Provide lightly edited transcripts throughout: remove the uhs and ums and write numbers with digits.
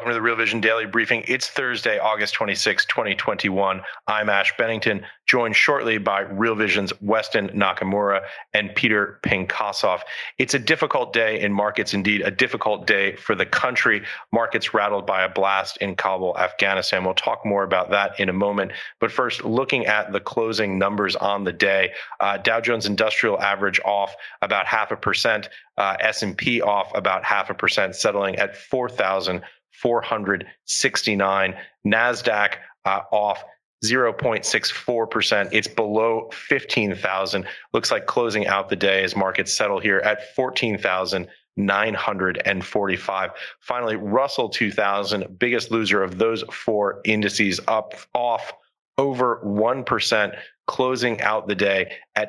Welcome to the Real Vision Daily Briefing. It's Thursday, August 26, 2021. I'm Ash Bennington, joined shortly by Real Vision's Weston Nakamura and Peter Pinkosov. It's a difficult day in markets, indeed, a difficult day for the country. Markets rattled by a blast in Kabul, Afghanistan. We'll talk more about that in a moment. But first, looking at the closing numbers on the day, Dow Jones Industrial Average off about 0.5%, S&P off about 0.5%, settling at 4,469. NASDAQ off 0.64%. It's below 15,000. Looks like closing out the day as markets settle here at 14,945. Finally, Russell 2000, biggest loser of those four indices, off over 1%, closing out the day at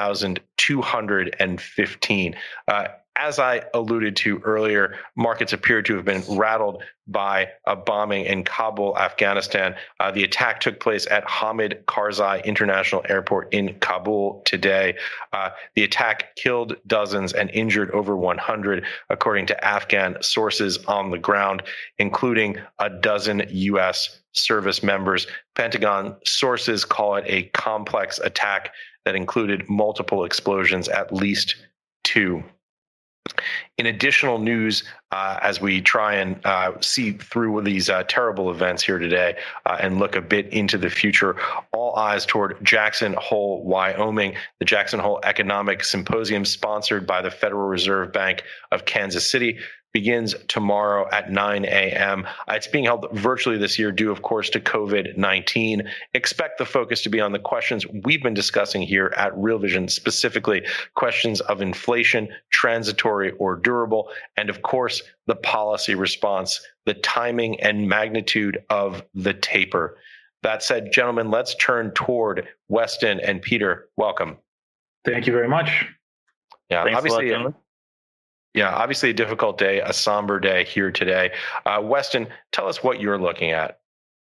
2,215. As I alluded to earlier, markets appear to have been rattled by a bombing in Kabul, Afghanistan. The attack took place at Hamid Karzai International Airport in Kabul today. The attack killed dozens and injured over 100, according to Afghan sources on the ground, including a dozen U.S. service members. Pentagon sources call it a complex attack that included multiple explosions, at least two. In additional news, as we try and see through these terrible events here today and look a bit into the future, all eyes toward Jackson Hole, Wyoming. The Jackson Hole Economic Symposium, sponsored by the Federal Reserve Bank of Kansas City, begins tomorrow at 9 a.m. It's being held virtually this year due, of course, to COVID-19. Expect the focus to be on the questions we've been discussing here at Real Vision, specifically questions of inflation, transitory or durable, and of course, the policy response, the timing and magnitude of the taper. That said, gentlemen, let's turn toward Weston and Peter. Welcome. Thank you very much. Yeah, Thanks obviously. a lot, obviously a difficult day, a somber day here today. Weston, tell us what you're looking at.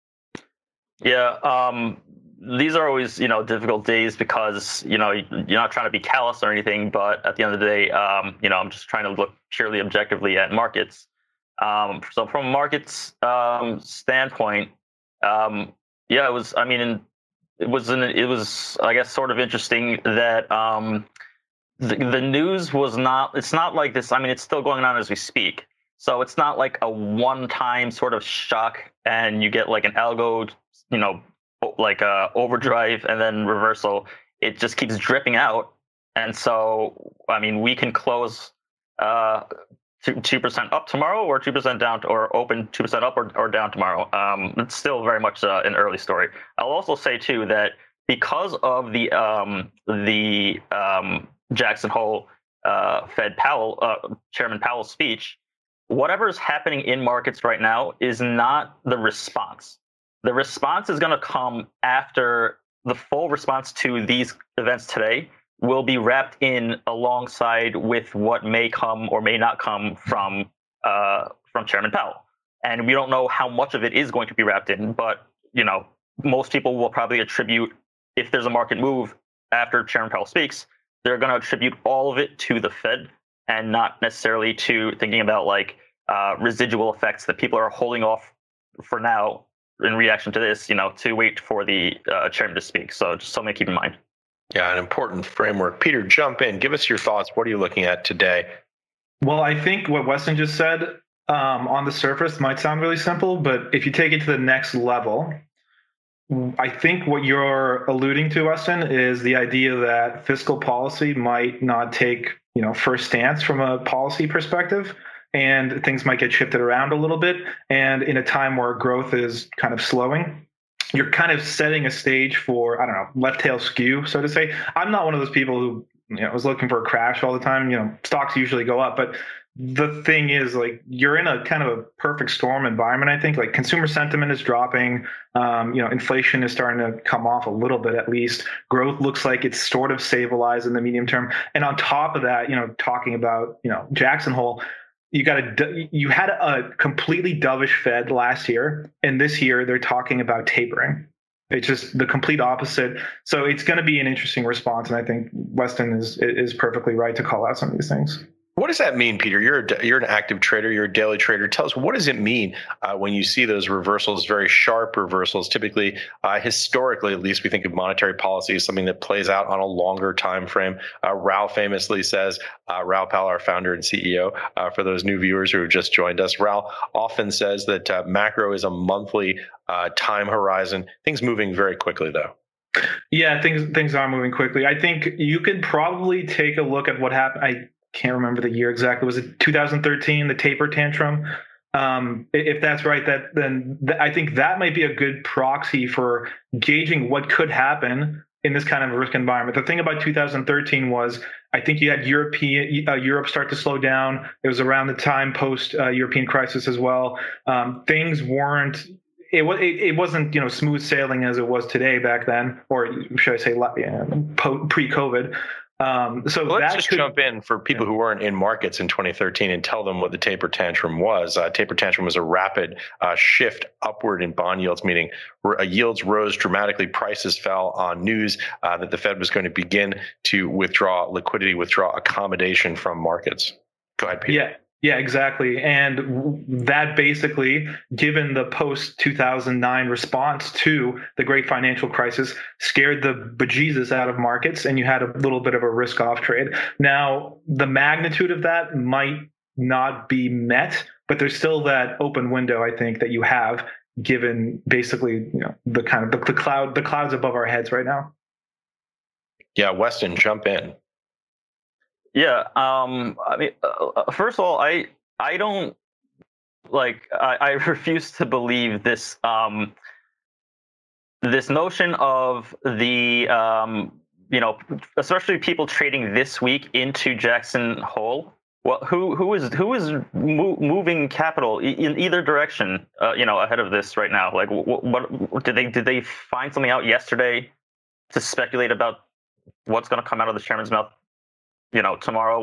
Yeah, these are always, difficult days because, you're not trying to be callous or anything, but at the end of the day, I'm just trying to look purely objectively at markets. So from a markets standpoint, it was, I guess, sort of interesting that the news was not, it's not like this. It's still going on as we speak. So it's not like a one-time sort of shock and you get like an algo, like a overdrive and then reversal. It just keeps dripping out. And so, we can close 2% up tomorrow or 2% down, or open 2% up or down tomorrow. It's still very much an early story. I'll also say too that because of the Jackson Hole Fed Powell, Chairman Powell's speech, whatever's happening in markets right now is not the response. The response is going to come after the full response to these events today will be wrapped in alongside with what may come or may not come from Chairman Powell. And we don't know how much of it is going to be wrapped in, but most people will probably attribute, if there's a market move after Chairman Powell speaks, they're going to attribute all of it to the Fed and not necessarily to thinking about residual effects that people are holding off for now in reaction to this, to wait for the chairman to speak. So just something to keep in mind. Yeah, an important framework. Peter, jump in. Give us your thoughts. What are you looking at today? Well, I think what Weston just said on the surface might sound really simple, but if you take it to the next level, I think what you're alluding to, Weston, is the idea that fiscal policy might not take, first stance from a policy perspective, and things might get shifted around a little bit. And in a time where growth is kind of slowing, you're kind of setting a stage for, left tail skew, so to say. I'm not one of those people who, was looking for a crash all the time. Stocks usually go up, but the thing is, you're in a kind of a perfect storm environment. I think consumer sentiment is dropping. Inflation is starting to come off a little bit, at least. Growth looks like it's sort of stabilized in the medium term. And on top of that, talking about, Jackson Hole, you had a completely dovish Fed last year, and this year they're talking about tapering. It's just the complete opposite. So it's going to be an interesting response, and I think Weston is perfectly right to call out some of these things. What does that mean, Peter? You're an active trader. You're a daily trader. Tell us, what does it mean when you see those reversals, very sharp reversals? Typically, historically, at least, we think of monetary policy as something that plays out on a longer time frame. Raoul famously says, Raoul Pal, our founder and CEO, for those new viewers who have just joined us, Raoul often says that macro is a monthly time horizon. Things moving very quickly, though. Yeah, things are moving quickly. I think you could probably take a look at what happened. I can't remember the year exactly. Was it 2013, the taper tantrum? If that's right, then I think that might be a good proxy for gauging what could happen in this kind of risk environment. The thing about 2013 was, I think you had Europe start to slow down. It was around the time post European crisis as well. Things weren't. It wasn't smooth sailing as it was today back then, or should I say pre-COVID. So let's just jump in for people who weren't in markets in 2013 and tell them what the taper tantrum was. Taper tantrum was a rapid shift upward in bond yields, meaning yields rose dramatically, prices fell on news that the Fed was going to begin to withdraw liquidity, withdraw accommodation from markets. Go ahead, Peter. Yeah, exactly. And that basically, given the post-2009 response to the great financial crisis, scared the bejesus out of markets, and you had a little bit of a risk-off trade. Now, the magnitude of that might not be met, but there's still that open window, I think, that you have, given basically the kind of the clouds above our heads right now. Yeah, Weston, jump in. Yeah, I mean, first of all, I don't I refuse to believe this this notion of the especially people trading this week into Jackson Hole. Well, who is moving capital in either direction? Ahead of this right now. Like, what did they find something out yesterday to speculate about what's going to come out of the chairman's mouth? Tomorrow,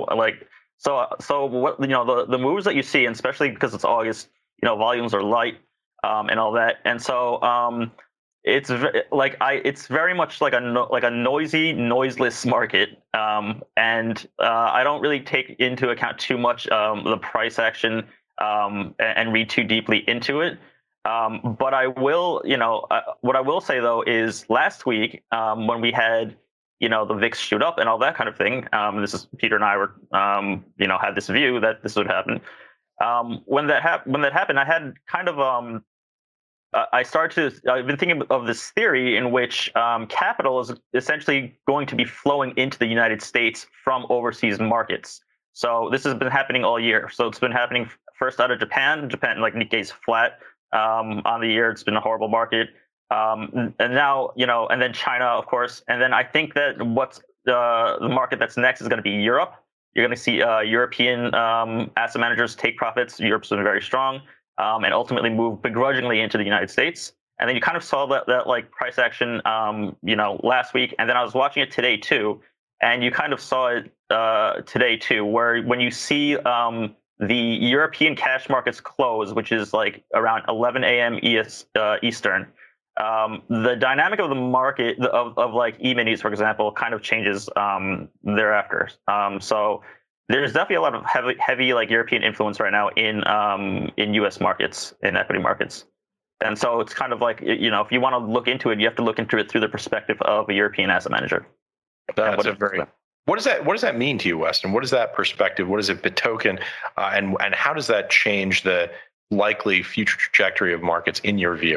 so what the moves that you see, and especially because it's August, volumes are light, and all that, and so it's very much like a noisy, noiseless market, and I don't really take into account too much the price action and read too deeply into it. But I will, what I will say though is last week when we had the VIX shoot up and all that kind of thing. This is Peter and I were, had this view that this would happen. When that happened, I had kind of, I've been thinking of this theory in which capital is essentially going to be flowing into the United States from overseas markets. So this has been happening all year. So it's been happening first out of Japan. Japan, like Nikkei's flat on the year. It's been a horrible market. And now, and then China, of course. And then I think that what's the market that's next is going to be Europe. You're going to see European asset managers take profits. Europe's been very strong, and ultimately move begrudgingly into the United States. And then you kind of saw that like price action, last week. And then I was watching it today too. And you kind of saw it today too, where when you see the European cash markets close, which is like around 11 a.m. Eastern, the dynamic of the market of like E-minis, for example, kind of changes thereafter. So there's definitely a lot of heavy like European influence right now in U.S. markets, in equity markets. And so it's kind of like, if you want to look into it, you have to look into it through the perspective of a European asset manager. That's What does that mean to you, Weston? What is that perspective? What does it betoken? And how does that change the likely future trajectory of markets in your view?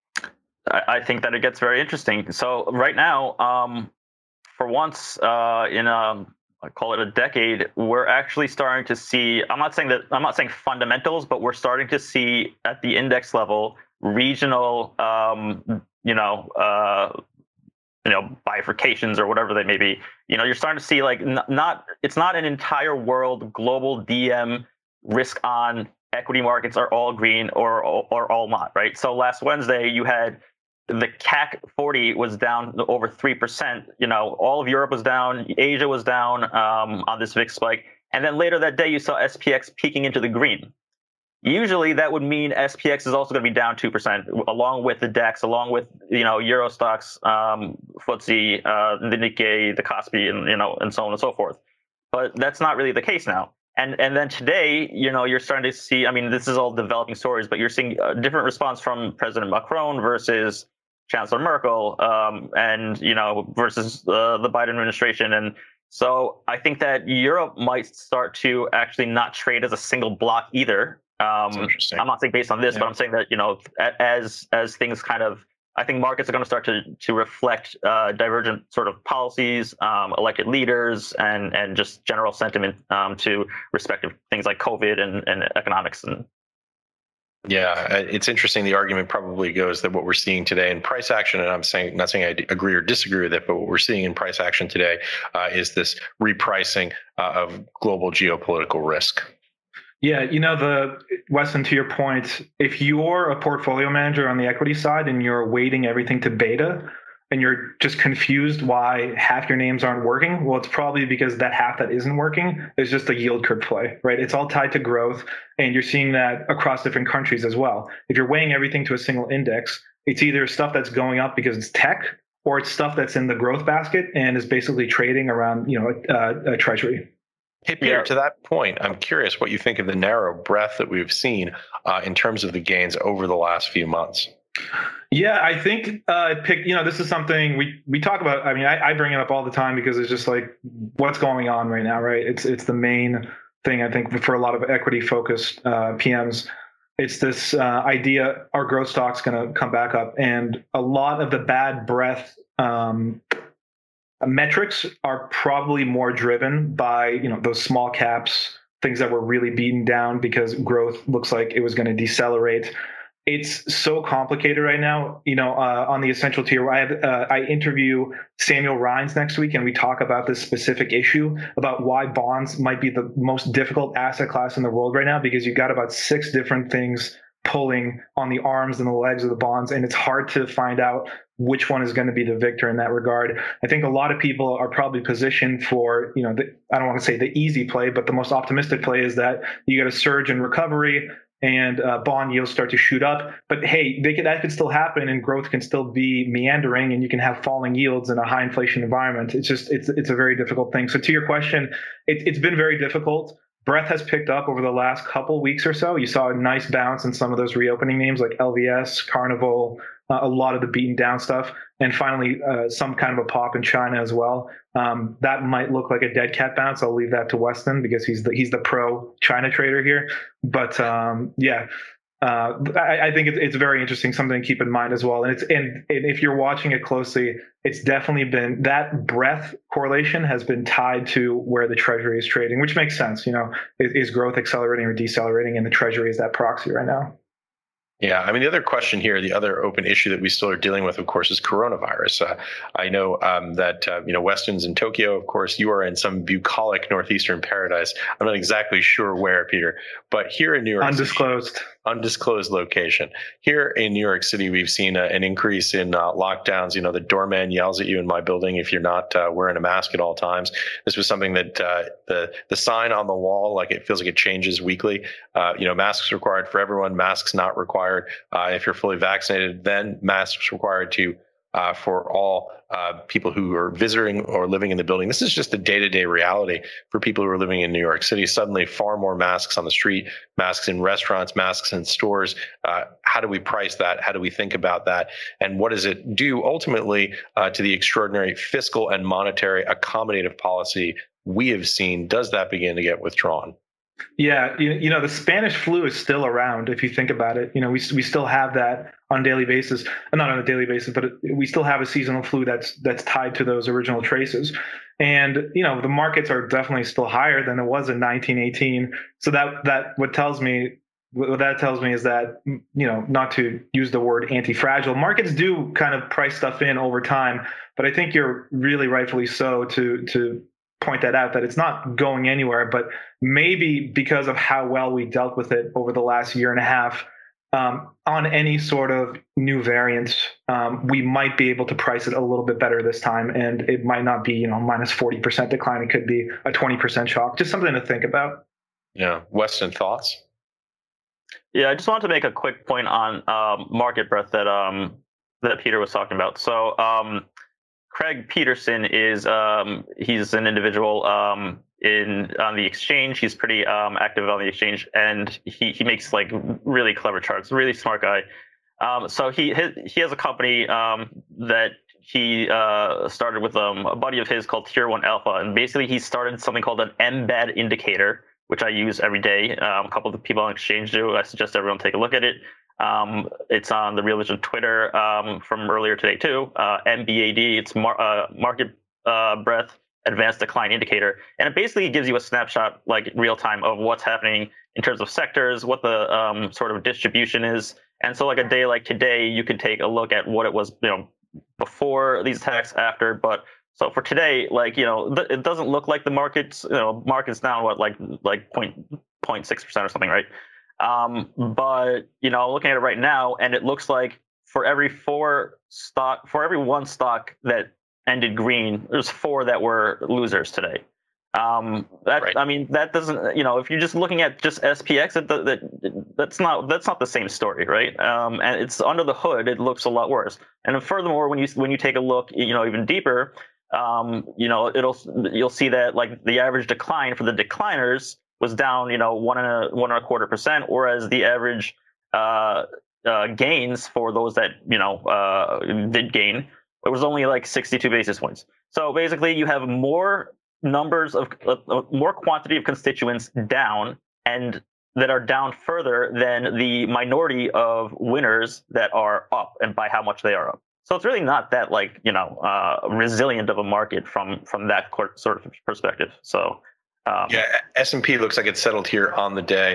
I think that it gets very interesting. So right now, for once in I call it a decade, we're actually starting to see. I'm not saying fundamentals, but we're starting to see at the index level regional, bifurcations or whatever they may be. You're starting to see like it's not an entire world global DM risk on equity markets are all green or all not, right? So last Wednesday you had the CAC 40 was down over 3%. All of Europe was down, Asia was down on this VIX spike, and then later that day you saw SPX peaking into the green. Usually that would mean SPX is also going to be down 2%, along with the DAX, along with Euro stocks, FTSE, the Nikkei, the Kospi, and so on and so forth. But that's not really the case now. And then today, you're starting to see. I mean, this is all developing stories, but you're seeing a different response from President Macron versus Chancellor Merkel, and versus the Biden administration. And so I think that Europe might start to actually not trade as a single block either. Interesting. I'm not saying based on this, but I'm saying that as things kind of, I think markets are going to start to reflect divergent sort of policies, elected leaders, and just general sentiment to respective things like COVID and economics. And yeah, it's interesting. The argument probably goes that what we're seeing today in price action, and I'm not saying I agree or disagree with it, but what we're seeing in price action today is this repricing of global geopolitical risk. Yeah, Weston, to your point, if you're a portfolio manager on the equity side and you're weighting everything to beta and you're just confused why half your names aren't working, well, it's probably because that half that isn't working is just a yield curve play, right? It's all tied to growth, and you're seeing that across different countries as well. If you're weighing everything to a single index, it's either stuff that's going up because it's tech, or it's stuff that's in the growth basket and is basically trading around, a treasury. Hey, Peter, to that point, I'm curious what you think of the narrow breadth that we've seen in terms of the gains over the last few months. Yeah, I think this is something we talk about. I mean, I bring it up all the time because it's just like what's going on right now, right? It's the main thing, I think, for a lot of equity focused PMs. It's this idea our growth stock's going to come back up, and a lot of the bad breath metrics are probably more driven by those small caps, things that were really beaten down because growth looks like it was going to decelerate. It's so complicated right now. On the Essential Tier, I interview Samuel Rhines next week, and we talk about this specific issue about why bonds might be the most difficult asset class in the world right now, because you've got about 6 different things pulling on the arms and the legs of the bonds, and it's hard to find out which one is going to be the victor in that regard. I think a lot of people are probably positioned for, I don't want to say the easy play, but the most optimistic play is that you get a surge in recovery and bond yields start to shoot up. But hey, that could still happen, and growth can still be meandering, and you can have falling yields in a high inflation environment. It's a very difficult thing. So to your question, it's been very difficult. Breadth has picked up over the last couple weeks or so. You saw a nice bounce in some of those reopening names like LVS, Carnival, a lot of the beaten down stuff, and finally some kind of a pop in China as well. That might look like a dead cat bounce. I'll leave that to Weston because he's the pro China trader here. But I think it's very interesting, something to keep in mind as well. And if you're watching it closely, it's definitely been that breadth correlation has been tied to where the treasury is trading, which makes sense. Is growth accelerating or decelerating, and the treasury is that proxy right now. Yeah, I mean, the other question here, the other open issue that we still are dealing with, of course, is coronavirus. I know that Weston's in Tokyo. Of course, you are in some bucolic northeastern paradise. I'm not exactly sure where, Peter, but here in New York Undisclosed location. Here in New York City, we've seen an increase in lockdowns. The doorman yells at you in my building if you're not wearing a mask at all times. This was something that the sign on the wall, like it feels like it changes weekly. Masks required for everyone, masks not required. If you're fully vaccinated, then masks required for all people who are visiting or living in the building. This is just the day-to-day reality for people who are living in New York City. Suddenly, far more masks on the street, masks in restaurants, masks in stores. How do we price that? How do we think about that? And what does it do ultimately to the extraordinary fiscal and monetary accommodative policy we have seen? Does that begin to get withdrawn? Yeah, the Spanish flu is still around. If you think about it, we still have that on a daily basis, not on a daily basis, but we still have a seasonal flu that's tied to those original traces. And the markets are definitely still higher than it was in 1918. So what that tells me is that not to use the word anti-fragile, markets do kind of price stuff in over time. But I think you're really rightfully so to point that out, that it's not going anywhere, but maybe because of how well we dealt with it over the last year and a half, on any sort of new variant, we might be able to price it a little bit better this time. And it might not be, minus 40% decline. It could be a 20% shock. Just something to think about. Yeah. Weston, thoughts? Yeah, I just wanted to make a quick point on market breadth that Peter was talking about. So Craig Peterson is he's an individual. on the exchange. He's pretty active on the exchange, and he makes like really clever charts. Really smart guy. So he has a company that he started with a buddy of his called Tier 1 Alpha, and basically he started something called an embed indicator, which I use every day. A couple of the people on exchange do. I suggest everyone take a look at it. It's on the Real Vision Twitter from earlier today too. MBAD. It's market breadth advanced decline indicator, and it basically gives you a snapshot, like real time, of what's happening in terms of sectors, what the sort of distribution is. And so, like a day like today, you can take a look at what it was, before these attacks, after. But so for today, like it doesn't look like the market's down like 0.6% or something, right? But looking at it right now, and it looks like for every one stock that ended green, there's 4 that were losers today. Right. I mean, that doesn't, if you're just looking at just SPX, that's not the same story, right? And it's under the hood, it looks a lot worse. And then furthermore, when you take a look, even deeper, you'll see that like the average decline for the decliners was down, 1.25%, whereas the average gains for those that did gain, it was only like 62 basis points. So basically, you have more more quantity of constituents down, and that are down further than the minority of winners that are up, and by how much they are up. So it's really not that resilient of a market from that sort of perspective. So S&P looks like it's settled here on the day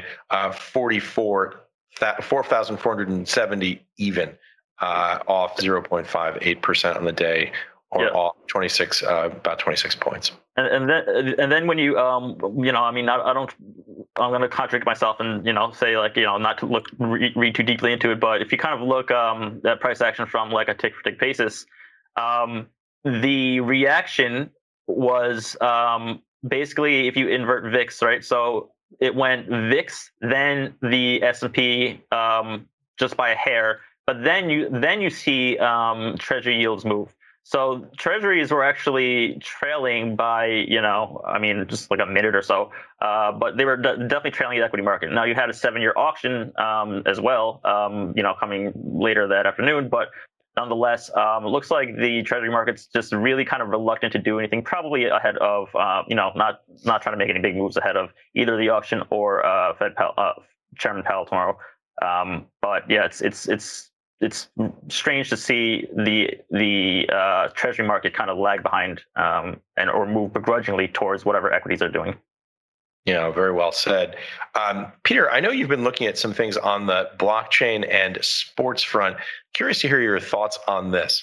4,470 even, off 0.58% on the day, or off about 26 points. And then when you I'm going to contradict myself and say not to read too deeply into it, but if you kind of look at price action from like a tick for tick basis, the reaction was basically if you invert VIX, right? So it went VIX, then the S&P just by a hair, but then you see Treasury yields move. So treasuries were actually trailing by, just like a minute or so, but they were definitely trailing the equity market. Now you had a 7-year auction as well, coming later that afternoon, but nonetheless, it looks like the treasury market's just really kind of reluctant to do anything, probably ahead of, not trying to make any big moves ahead of either the auction or Chairman Powell tomorrow. But yeah, it's strange to see the treasury market kind of lag behind or move begrudgingly towards whatever equities are doing. Yeah, very well said. Peter, I know you've been looking at some things on the blockchain and sports front. Curious to hear your thoughts on this.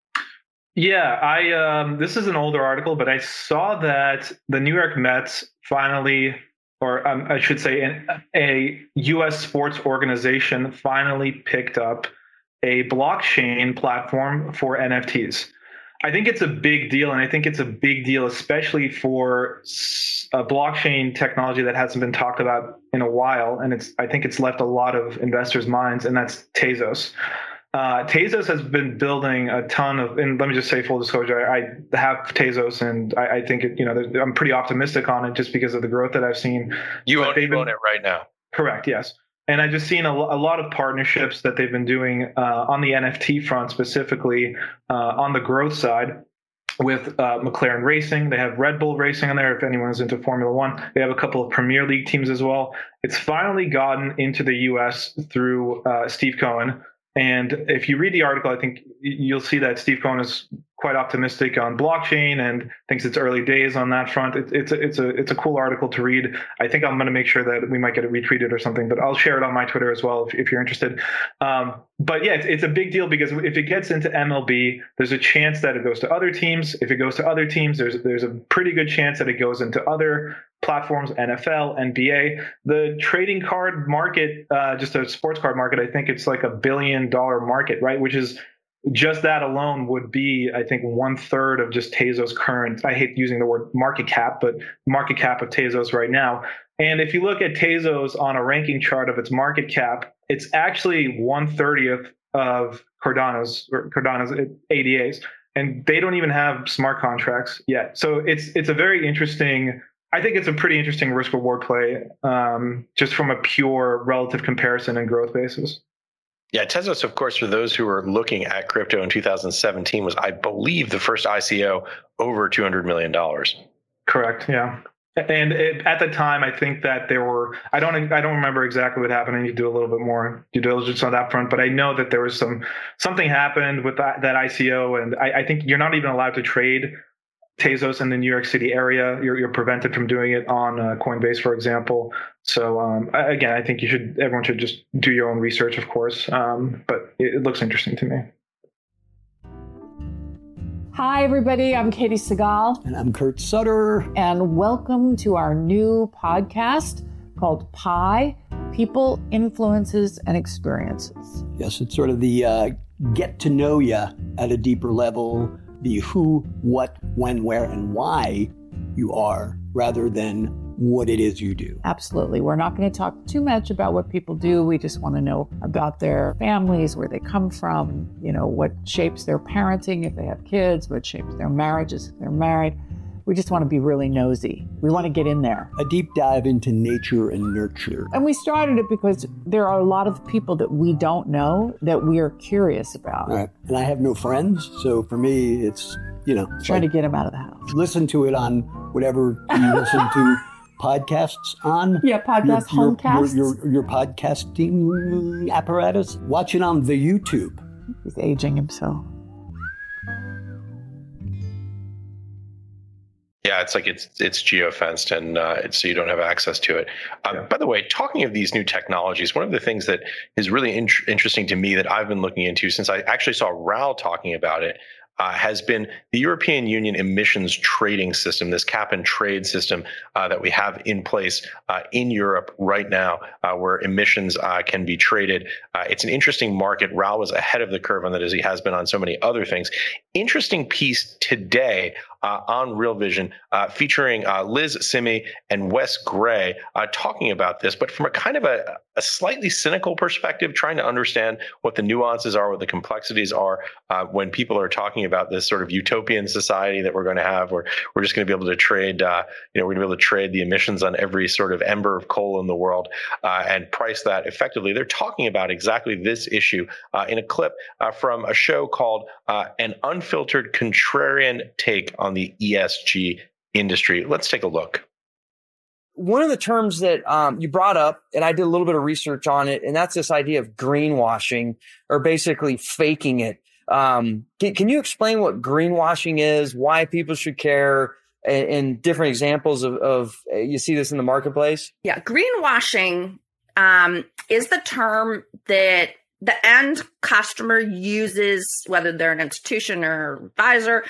Yeah, this is an older article, but I saw that the New York Mets finally, or I should say a U.S. sports organization finally picked up a blockchain platform for NFTs. I think it's a big deal, and I think it's a big deal especially for a blockchain technology that hasn't been talked about in a while, and I think it's left a lot of investors' minds, and that's Tezos. Tezos has been building a ton of, and let me just say full disclosure, I have Tezos, and I think I'm pretty optimistic on it just because of the growth that I've seen. You own it right now. Correct, yes. And I've just seen a lot of partnerships that they've been doing on the NFT front, specifically on the growth side with McLaren Racing. They have Red Bull Racing on there if anyone's into Formula One. They have a couple of Premier League teams as well. It's finally gotten into the U.S. through Steve Cohen. And if you read the article, I think you'll see that Steve Cohen is quite optimistic on blockchain and thinks it's early days on that front. It's a cool article to read. I think I'm going to make sure that we might get it retweeted or something, but I'll share it on my Twitter as well if you're interested. But yeah, it's a big deal because if it gets into MLB, there's a chance that it goes to other teams. If it goes to other teams, there's a pretty good chance that it goes into other platforms, NFL, NBA. The trading card market, just a sports card market, I think it's like $1 billion market, right? Which is just that alone would be, I think, 1/3 of just Tezos' current, I hate using the word market cap, but market cap of Tezos right now. And if you look at Tezos on a ranking chart of its market cap, it's actually 1/30th of Cardano's ADAs. And they don't even have smart contracts yet. So it's a very interesting I think it's a pretty interesting risk reward play, just from a pure relative comparison and growth basis. Yeah, Tezos, of course, for those who are looking at crypto in 2017, was, I believe, the first ICO over $200 million. Correct. Yeah. And at the time, I think that there were, I don't remember exactly what happened. I need to do a little bit more due diligence on that front, but I know that there was something happened with that ICO. And I think you're not even allowed to trade Tezos in the New York City area. You're prevented from doing it on Coinbase, for example. So again, I think everyone should just do your own research, of course. But it looks interesting to me. Hi, everybody. I'm Katie Segal. And I'm Kurt Sutter. And welcome to our new podcast called Pi, People, Influences, and Experiences. Yes, it's sort of the get to know you at a deeper level, the who, what, when, where, and why you are, rather than what it is you do. Absolutely. We're not going to talk too much about what people do. We just want to know about their families, where they come from, what shapes their parenting if they have kids, what shapes their marriages if they're married. We just want to be really nosy. We want to get in there. A deep dive into nature and nurture. And we started it because there are a lot of people that we don't know that we are curious about. All right. And I have no friends. So for me, it's, trying to get them out of the house. Listen to it on whatever you listen to podcasts on. Yeah, homecasts. Your podcasting apparatus. Watch it on the YouTube. He's aging himself. Yeah, it's like it's geofenced, and so you don't have access to it. By the way, talking of these new technologies, one of the things that is really interesting to me that I've been looking into since I actually saw Raoul talking about it has been the European Union emissions trading system, this cap and trade system that we have in place in Europe right now, where emissions can be traded. It's an interesting market. Raoul was ahead of the curve on that, as he has been on so many other things. Interesting piece today on Real Vision featuring Liz Simi and Wes Gray talking about this, but from a kind of a slightly cynical perspective, trying to understand what the nuances are, what the complexities are when people are talking about this sort of utopian society that we're going to have, where we're just going to be able to trade, we're going to be able to trade the emissions on every sort of ember of coal in the world and price that effectively. They're talking about exactly this issue in a clip from a show called An Unfiltered Contrarian Take on the ESG Industry. Let's take a look. One of the terms that you brought up, and I did a little bit of research on it, and that's this idea of greenwashing, or basically faking it. Can you explain what greenwashing is, why people should care, and different examples of you see this in the marketplace? Yeah, greenwashing is the term that the end customer uses, whether they're an institution or advisor,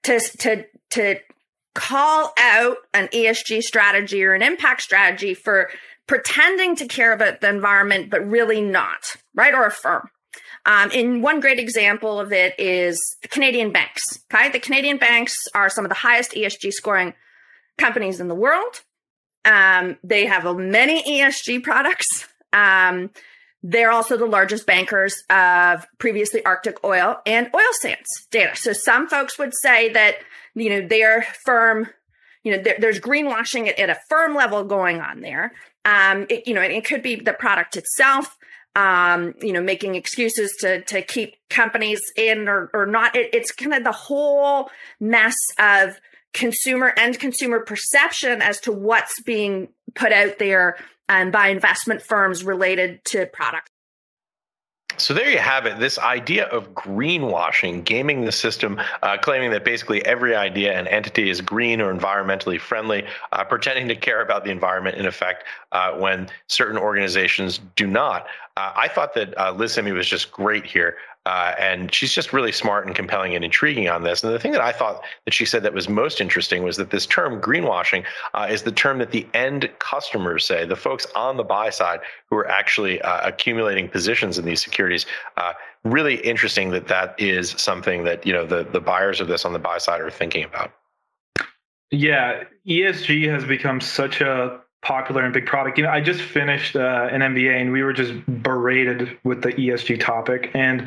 to call out an ESG strategy or an impact strategy for pretending to care about the environment, but really not, right? Or a firm. And one great example of it is the Canadian banks. Okay, the Canadian banks are some of the highest ESG scoring companies in the world. They have many ESG products. They're also the largest bankers of previously Arctic oil and oil sands data. So some folks would say that, their firm, there's greenwashing at a firm level going on there. It could be the product itself, making excuses to keep companies in or not. It's kind of the whole mess of consumer perception as to what's being put out there by investment firms related to products. So there you have it, this idea of greenwashing, gaming the system, claiming that basically every idea and entity is green or environmentally friendly, pretending to care about the environment, in effect, when certain organizations do not. I thought that Liz Simi was just great here. And she's just really smart and compelling and intriguing on this. And the thing that I thought that she said that was most interesting was that this term greenwashing is the term that the end customers say, the folks on the buy side who are actually accumulating positions in these securities. Really interesting that is something that, the buyers of this on the buy side are thinking about. Yeah, ESG has become such a popular and big product. I just finished an MBA and we were just berated with the ESG topic. And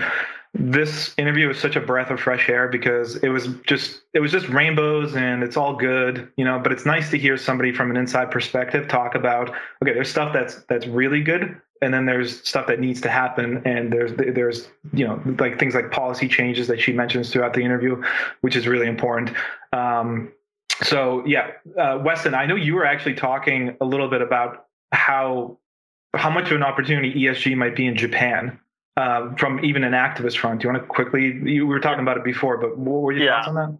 This interview was such a breath of fresh air because it was just rainbows and it's all good, but it's nice to hear somebody from an inside perspective talk about, okay, there's stuff that's really good, and then there's stuff that needs to happen, and there's like things like policy changes that she mentions throughout the interview, which is really important. So yeah, Weston, I know you were actually talking a little bit about how much of an opportunity ESG might be in Japan. From even an activist front. Do you want to quickly, you were talking about it before, but what were your thoughts on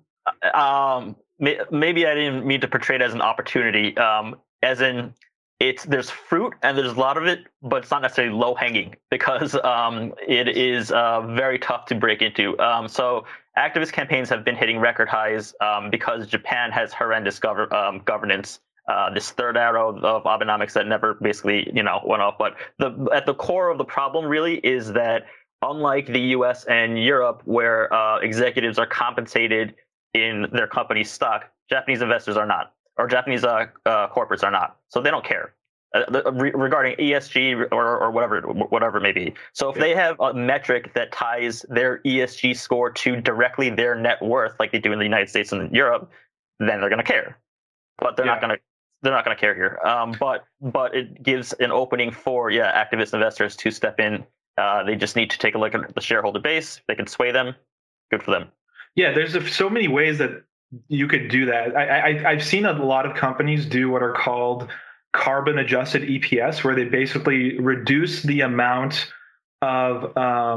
that? Maybe I didn't mean to portray it as an opportunity, as in there's fruit and there's a lot of it, but it's not necessarily low hanging because it is very tough to break into. So activist campaigns have been hitting record highs because Japan has horrendous governance. This third arrow of Abenomics that never basically, went off. But at the core of the problem really is that unlike the US and Europe, where executives are compensated in their company's stock, Japanese investors are not, or Japanese corporates are not. So they don't care regarding ESG or whatever it may be. So if they have a metric that ties their ESG score to directly their net worth, like they do in the United States and Europe, then they're going to care. But they're not going to care here. But it gives an opening for activist investors to step in. They just need to take a look at the shareholder base. They can sway them. Good for them. Yeah, there's so many ways that you could do that. I've seen a lot of companies do what are called carbon adjusted EPS, where they basically reduce the amount of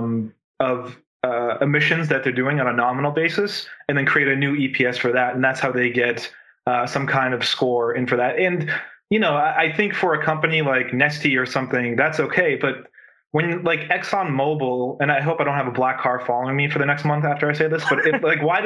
emissions that they're doing on a nominal basis, and then create a new EPS for that, and that's how they get some kind of score in for that. And, I think for a company like Neste or something, that's okay. But when like ExxonMobil, and I hope I don't have a black car following me for the next month after I say this, but why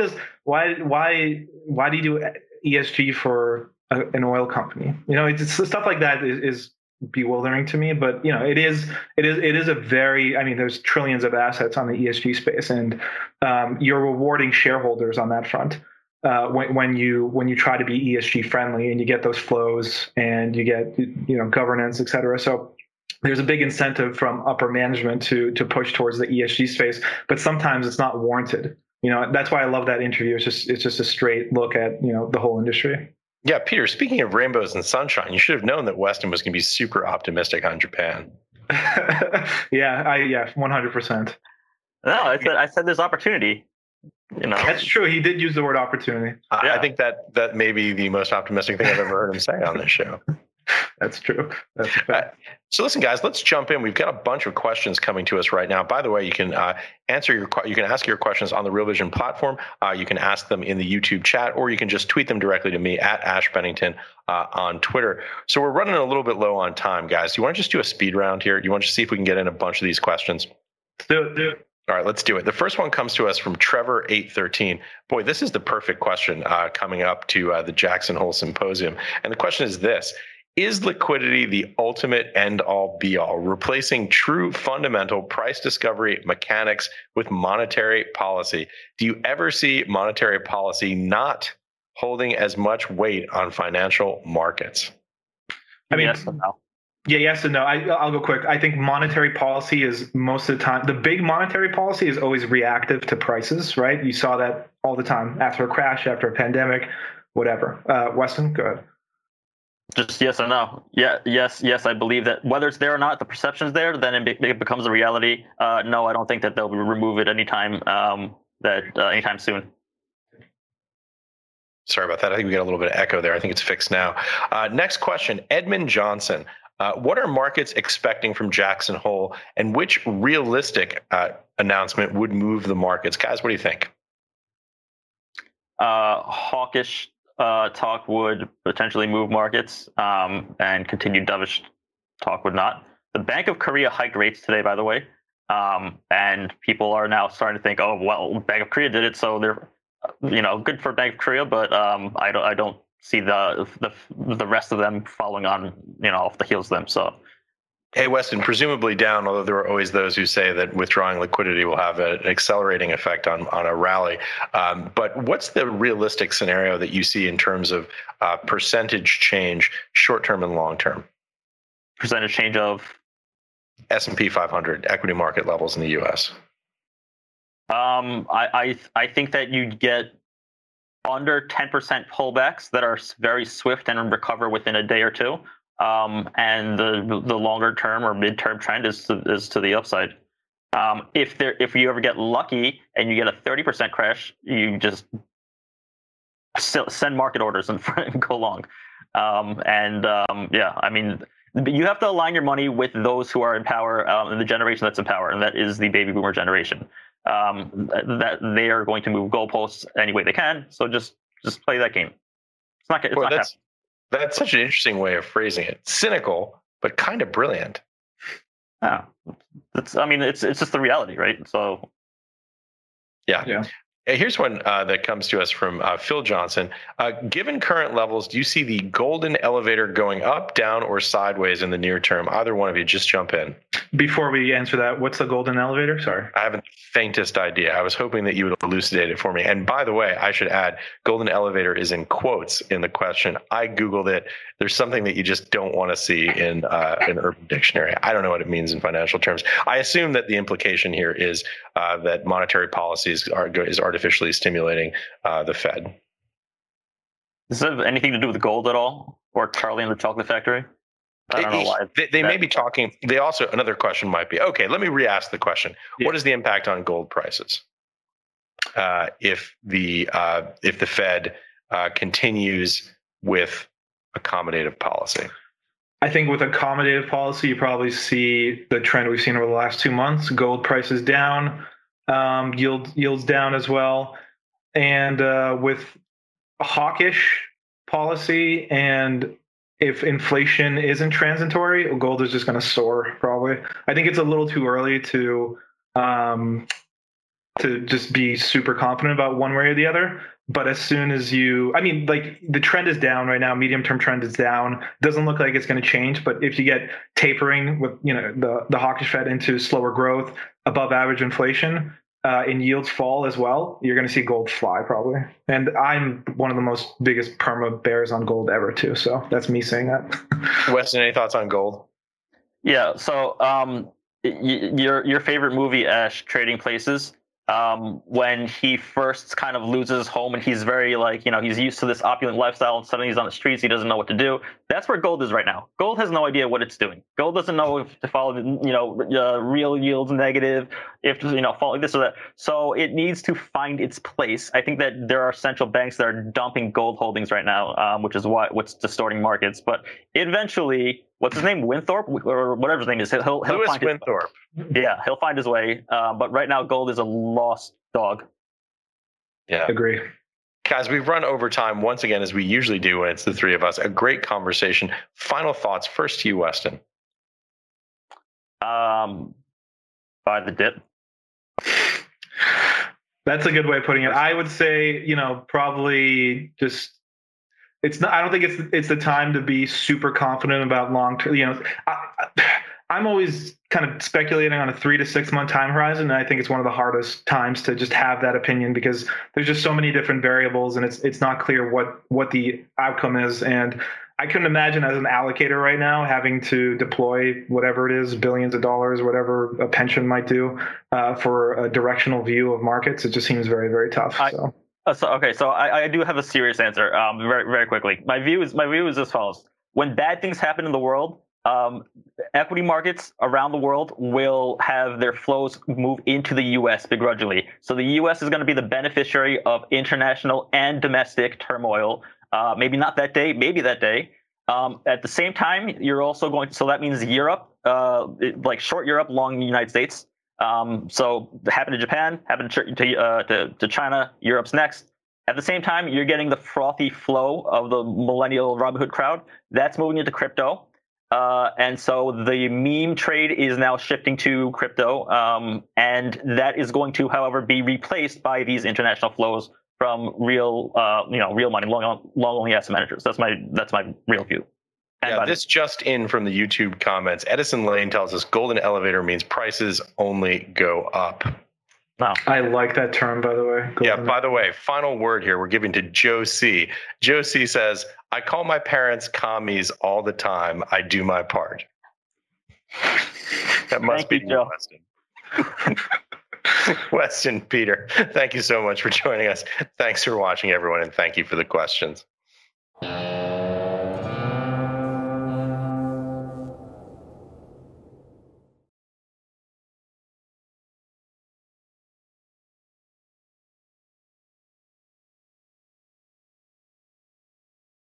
do you do ESG for an oil company? It's stuff like that is bewildering to me, but it is a very, there's trillions of assets on the ESG space, and you're rewarding shareholders on that front. When you try to be ESG friendly and you get those flows and you get governance, et cetera. So there's a big incentive from upper management to push towards the ESG space, but sometimes it's not warranted. That's why I love that interview. It's just a straight look at the whole industry. Yeah, Peter, speaking of rainbows and sunshine, you should have known that Weston was going to be super optimistic on Japan. Yeah, 100%. No, I said there's opportunity. That's true. He did use the word opportunity. I think that may be the most optimistic thing I've ever heard him say on this show. That's true. So listen, guys, let's jump in. We've got a bunch of questions coming to us right now. By the way, you can ask your questions on the Real Vision platform. You can ask them in the YouTube chat, or you can just tweet them directly to me at Ash Bennington on Twitter. So we're running a little bit low on time, guys. Do you want to just do a speed round here? Do you want to see if we can get in a bunch of these questions? Do it. All right, let's do it. The first one comes to us from Trevor813. Boy, this is the perfect question coming up to the Jackson Hole Symposium. And the question is this: is liquidity the ultimate end-all, be-all, replacing true fundamental price discovery mechanics with monetary policy? Do you ever see monetary policy not holding as much weight on financial markets? Yes and no. Yeah, yes and no. I'll go quick. I think monetary policy is most of the time, the big monetary policy is always reactive to prices, right? You saw that all the time after a crash, after a pandemic, whatever. Weston, go ahead. Just yes or no. Yeah, yes. I believe that whether it's there or not, the perception's there, then it becomes a reality. No, I don't think that they'll remove it anytime soon. Sorry about that. I think we got a little bit of echo there. I think it's fixed now. Next question, Edmund Johnson. What are markets expecting from Jackson Hole, and which realistic announcement would move the markets? Guys, what do you think? Hawkish talk would potentially move markets, and continued dovish talk would not. The Bank of Korea hiked rates today, by the way, and people are now starting to think, oh, well, Bank of Korea did it, so they're good for Bank of Korea, but I don't see the rest of them following on, off the heels of them. So, hey, Weston, presumably down, although there are always those who say that withdrawing liquidity will have an accelerating effect on a rally. But what's the realistic scenario that you see in terms of percentage change, short-term and long-term? Percentage change of? S&P 500 equity market levels in the U.S. I think that you get under 10% pullbacks that are very swift and recover within a day or two. And the longer term or midterm trend is to the upside. If you ever get lucky and you get a 30% crash, you just send market orders and go long. Yeah, I mean, you have to align your money with those who are in power, and the generation that's in power, and that is the baby boomer generation. That they are going to move goalposts any way they can. So just play that game. It's not. It's Well, not that's such an interesting way of phrasing it. Cynical, but kind of brilliant. Yeah, it's just the reality, right? So, yeah. Here's one that comes to us from Phil Johnson. Given current levels, do you see the golden elevator going up, down, or sideways in the near term? Either one of you, just jump in. Before we answer that, what's the golden elevator? Sorry. I haven't the faintest idea. I was hoping that you would elucidate it for me. And by the way, I should add, golden elevator is in quotes in the question. I Googled it. There's something that you just don't want to see in an Urban Dictionary. I don't know what it means in financial terms. I assume that the implication here is that monetary policies is artificially stimulating the Fed. Does it have anything to do with gold at all, or Charlie and the Chocolate Factory? I don't know why. They may be talking. They also, another question might be, okay, let me re-ask the question. Yeah. What is the impact on gold prices if the Fed continues with accommodative policy? I think with accommodative policy, you probably see the trend we've seen over the last 2 months. Gold prices down, yields down as well. And with hawkish policy, and if inflation isn't transitory, gold is just going to soar probably. I think it's a little too early to just be super confident about one way or the other. But as soon as the trend is down right now, medium-term trend is down. Doesn't look like it's going to change. But if you get tapering with, the hawkish Fed into slower growth, above average inflation, and yields fall as well, you're going to see gold fly probably. And I'm one of the biggest perma bears on gold ever too. So that's me saying that. Weston, any thoughts on gold? Yeah. So your favorite movie, Ash, Trading Places. When he first kind of loses home and he's very he's used to this opulent lifestyle and suddenly he's on the streets, he doesn't know what to do. That's where gold is right now. Gold has no idea what it's doing. Gold doesn't know if to follow, real yields negative, if to, follow this or that. So it needs to find its place. I think that there are central banks that are dumping gold holdings right now, which is what's distorting markets. But eventually, what's his name? Winthrop or whatever his name is. He'll Lewis find Winthrop. Yeah, he'll find his way. But right now, gold is a lost dog. Yeah, agree. Guys, we've run over time once again, as we usually do when it's the three of us. A great conversation. Final thoughts. First to you, Weston. Buy the dip. That's a good way of putting it. I would say, probably just. It's not. I don't think it's the time to be super confident about long term. I'm always kind of speculating on a 3 to 6 month time horizon, and I think it's one of the hardest times to just have that opinion because there's just so many different variables, and it's not clear what the outcome is. And I couldn't imagine as an allocator right now having to deploy whatever it is, billions of dollars, whatever a pension might do, for a directional view of markets. It just seems very, very tough. So I do have a serious answer. Very, very quickly. My view is as follows: when bad things happen in the world, equity markets around the world will have their flows move into the U.S. begrudgingly. So the U.S. is going to be the beneficiary of international and domestic turmoil. Maybe not that day, maybe that day. At the same time, you're also going. So that means Europe, like short Europe, long United States. So happened to Japan, happened to China. Europe's next. At the same time, you're getting the frothy flow of the millennial Robinhood crowd. That's moving into crypto. And so the meme trade is now shifting to crypto, and that is going to, however, be replaced by these international flows from real money, long only asset managers. That's my real view. Yeah, this just in from the YouTube comments. Edison Lane tells us golden elevator means prices only go up. Wow. I like that term, by the way. Yeah, by the way, final word here we're giving to Joe C. Joe C says, I call my parents commies all the time. I do my part. That must be Joe. Weston, Peter, thank you so much for joining us. Thanks for watching, everyone, and thank you for the questions.